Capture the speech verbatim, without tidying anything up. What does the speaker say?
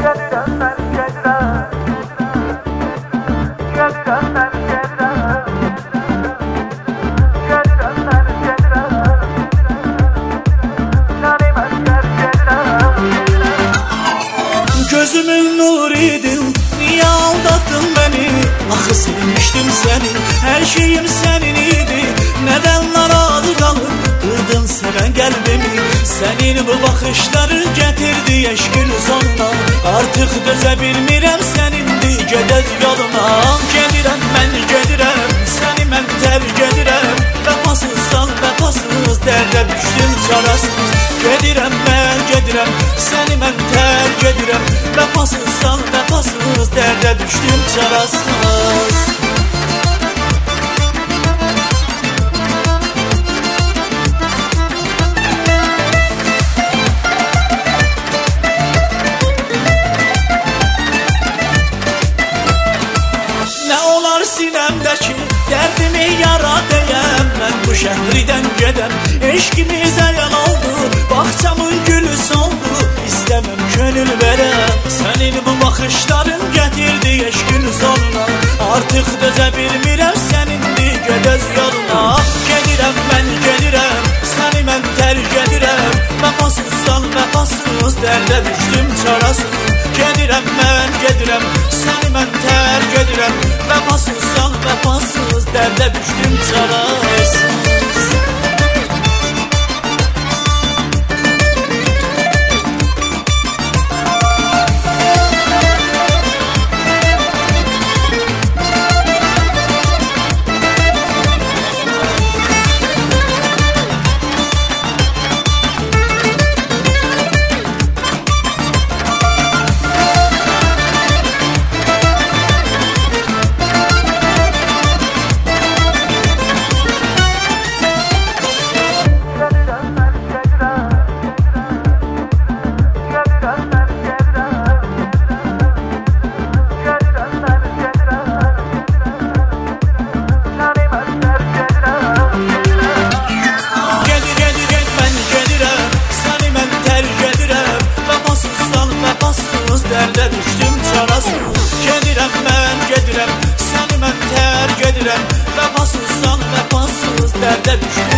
Gözümün nuruydu, niye aldattın beni? Axı sevmiştim seni, her şeyim senin idi. Neden narazı kalıp kırdın seven kalbimi? Senin bu bakışların getirdi eşkin sonuna. Artık döze bilmirəm senindi gedez yoluna. Gedirəm mən gedirəm, seni mən terk edirəm. Vəfasızsan vəfasız, dərdə düşdüm çarasız. Gedirəm mən gedirəm, seni mən terk edirəm. Vəfasızsan vəfasız, dərdə düşdüm çarasız. Sinemdeki derdimi yara deyəm, mən bu şəhridən gedəm. Eşkimizə yan oldu, baxçamın gülü soldu. İstəməm könül verəm, sənin bu baxışların gətirdi eşkin sonuna. Artıq dözə bilmirəm sənindir gedəz yoluna. Gedirəm mən gedirəm, səni mən tərk edirəm. Vəfasızsan vəfasız, dərdə düşdüm çarasız. Gedirəm mən gedirəm, səni mən tərk edirəm. Vəfasızsan vəfasız, dərdə düşdüm çarasız. Dərdə düşdüm çarasız. Gedirəm mən gedirəm, səni mən tərk edirəm. Vəfasızsan vəfasız, dərdə düşdüm